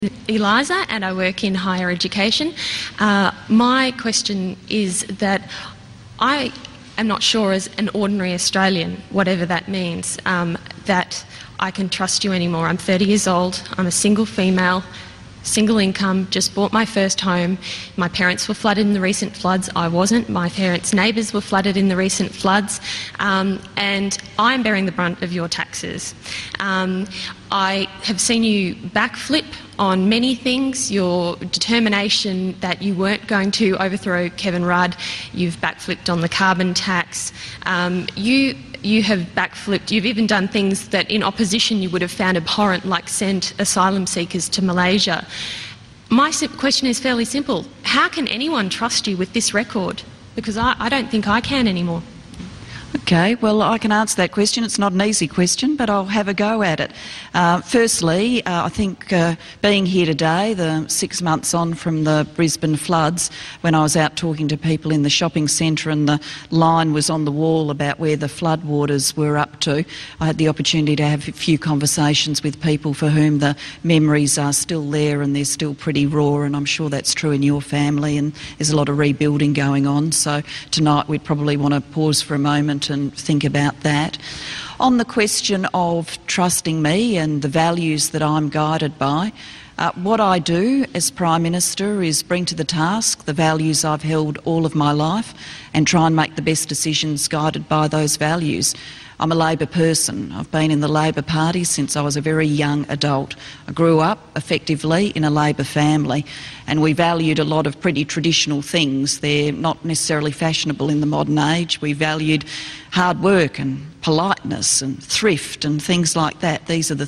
Eliza, and I work in higher education. My question is that I am not sure, as an ordinary Australian, whatever that means, that I can trust you anymore. I'm 30 years old, I'm a single female, single income, just bought my first home. My parents were flooded in the recent floods. I wasn't. My parents' neighbours were flooded in the recent floods, and I'm bearing the brunt of your taxes. I have seen you backflip on many things. Your determination that you weren't going to overthrow Kevin Rudd. You've backflipped on the carbon tax. You have backflipped. You've even done things that in opposition you would have found abhorrent, like send asylum seekers to Malaysia. My question is fairly simple. How can anyone trust you with this record? Because I don't think I can anymore. Okay, well, I can answer that question. It's not an easy question, but I'll have a go at it. Firstly, I think being here today, the 6 months on from the Brisbane floods, when I was out talking to people in the shopping centre and the line was on the wall about where the floodwaters were up to, I had the opportunity to have a few conversations with people for whom the memories are still there and they're still pretty raw, and I'm sure that's true in your family, and there's a lot of rebuilding going on. So tonight we'd probably want to pause for a moment and think about that. On the question of trusting me and the values that I'm guided by, what I do as Prime Minister is bring to the task the values I've held all of my life and try and make the best decisions guided by those values. I'm a Labor person. I've been in the Labor Party since I was a very young adult. I grew up effectively in a Labor family, and we valued a lot of pretty traditional things. They're not necessarily fashionable in the modern age. We valued hard work and politeness and thrift and things like that. These are the